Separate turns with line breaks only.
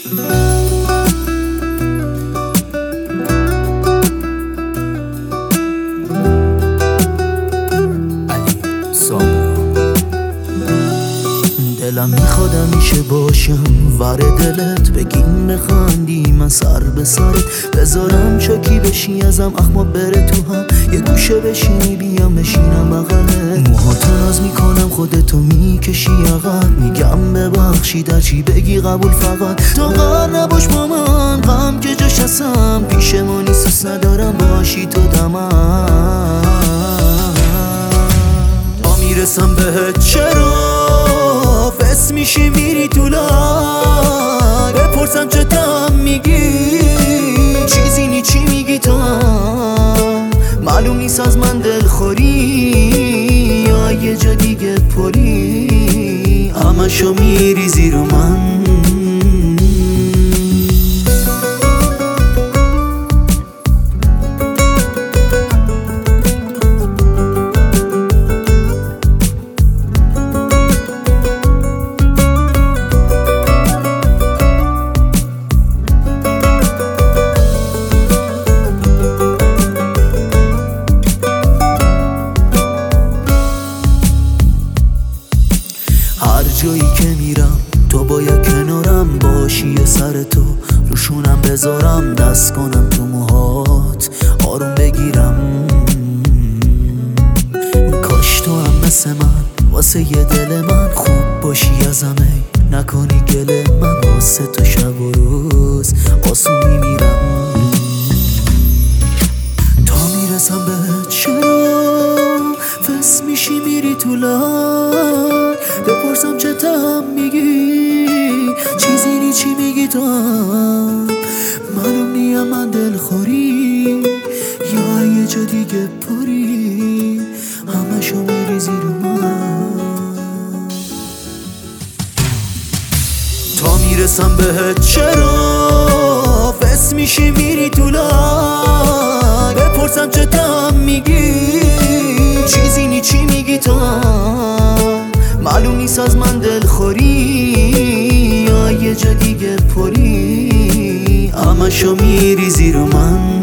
دلم میخواد همیشه باشم ور دلت، بگیم بخندی من سر به سرت بذارم چاکی بشی ازم اخما بره تو هم یه گوشه بشینی بیام بشینم بغلت، موهاتو ناز میکنم خودتو میکشی عقب، میگم ببخشید هرچی بگی قبول، فقط تو غر نباش با من، غم که جاش هستم پیشمونی، سوس ندارم باشی تو دمم. تا میرسم بهت چرا فس میشی میری تو لای، بپرسم چه تم میگی چیزی نی چی میگی تو، معلوم نیست از من دلخوری یا یه جا دیگه پری، همشو میریزی رو من. هر جایی که میرم تو باید کنارم باشی، یه سر تو روشونم بذارم، دست کنم تو موهات آروم بگیرم، کاش تو هم مثل من واسه یه دل من خوب باشی ازم، ای نکنی گله من واسه تو شب و روز آسون میمیرم. تا میرسم به چرا فس میشی میری تو لای، بپرسم چه تم میگی چیزی نی چی میگی تو، معلوم نیم من دلخوری یا یه جا دیگه پری، همشو میریزی رو من. تا میرسم بهت چرا فس میشی میری تو لای، بپرسم چه تم میگی چیزی نی چی میگی تو، معلوم نیست از من دلخوری یا یه جا دیگه پری، همشو میریزی رو من.